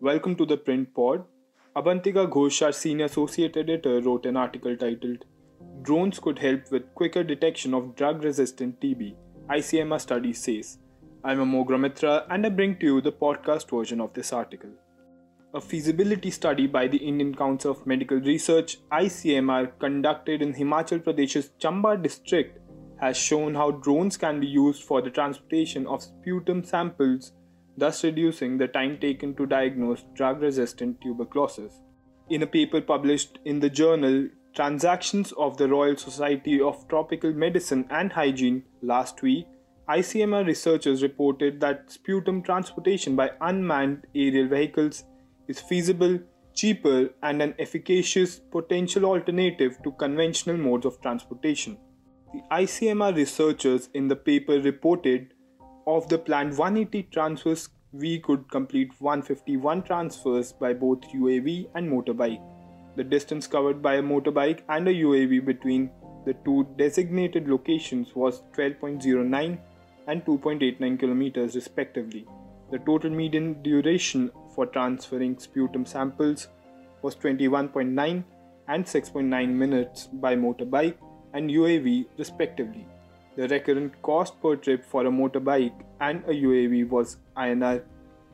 Welcome to the Print Pod. Avantika Ghosh, our senior associate editor, wrote an article titled Drones Could Help with Quicker Detection of Drug Resistant TB, ICMR Study Says. I'm Amogra Mitra and I bring to you the podcast version of this article. A feasibility study by the Indian Council of Medical Research, ICMR, conducted in Himachal Pradesh's Chamba district has shown how drones can be used for the transportation of sputum samples, thus reducing the time taken to diagnose drug-resistant tuberculosis. In a paper published in the journal Transactions of the Royal Society of Tropical Medicine and Hygiene last week, ICMR researchers reported that sputum transportation by unmanned aerial vehicles is feasible, cheaper, and an efficacious potential alternative to conventional modes of transportation. The ICMR researchers in the paper reported of the planned 180 transfers, we could complete 151 transfers by both UAV and motorbike. The distance covered by a motorbike and a UAV between the two designated locations was 12.09 and 2.89 kilometers respectively. The total median duration for transferring sputum samples was 21.9 and 6.9 minutes by motorbike and UAV respectively. The recurrent cost per trip for a motorbike and a UAV was INR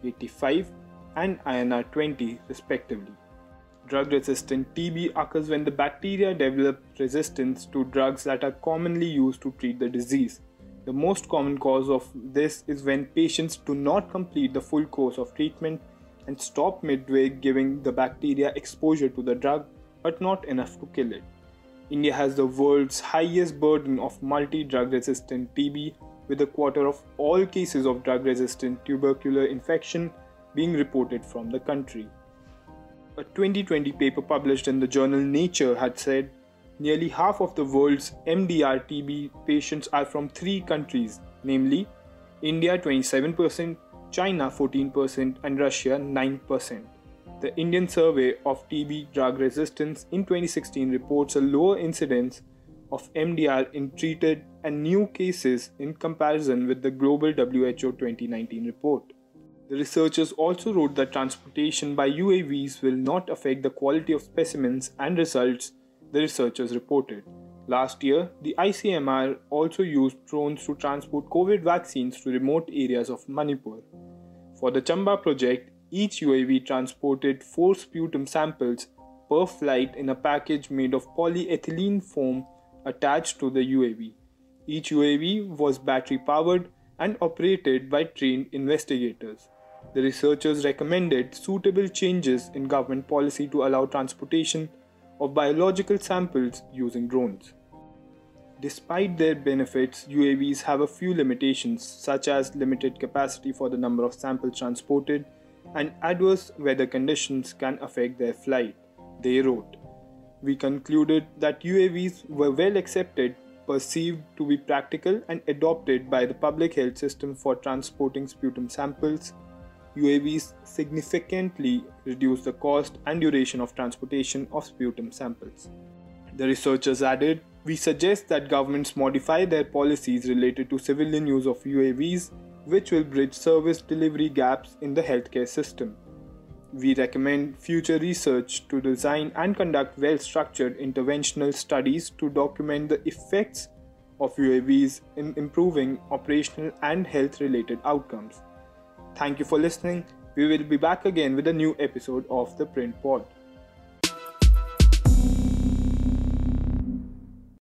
85 and INR 20 respectively. Drug-resistant TB occurs when the bacteria develop resistance to drugs that are commonly used to treat the disease. The most common cause of this is when patients do not complete the full course of treatment and stop midway, giving the bacteria exposure to the drug but not enough to kill it. India has the world's highest burden of multi-drug resistant TB, with a quarter of all cases of drug-resistant tubercular infection being reported from the country. A 2020 paper published in the journal Nature had said nearly half of the world's MDR TB patients are from three countries, namely India 27%, China 14%, and Russia 9%. The Indian Survey of TB Drug Resistance in 2016 reports a lower incidence of MDR in treated and new cases in comparison with the global WHO 2019 report. The researchers also wrote that transportation by UAVs will not affect the quality of specimens and results, the researchers reported. Last year, the ICMR also used drones to transport COVID vaccines to remote areas of Manipur. For the Chamba project, each UAV transported 4 sputum samples per flight in a package made of polyethylene foam attached to the UAV. Each UAV was battery powered and operated by trained investigators. The researchers recommended suitable changes in government policy to allow transportation of biological samples using drones. Despite their benefits, UAVs have a few limitations, such as limited capacity for the number of samples transported, and adverse weather conditions can affect their flight, they wrote. We concluded that UAVs were well accepted, perceived to be practical, and adopted by the public health system for transporting sputum samples. UAVs significantly reduce the cost and duration of transportation of sputum samples. The researchers added, we suggest that governments modify their policies related to civilian use of UAVs, which will bridge service delivery gaps in the healthcare system. We recommend future research to design and conduct well-structured interventional studies to document the effects of UAVs in improving operational and health-related outcomes. Thank you for listening. We will be back again with a new episode of the Print Pod.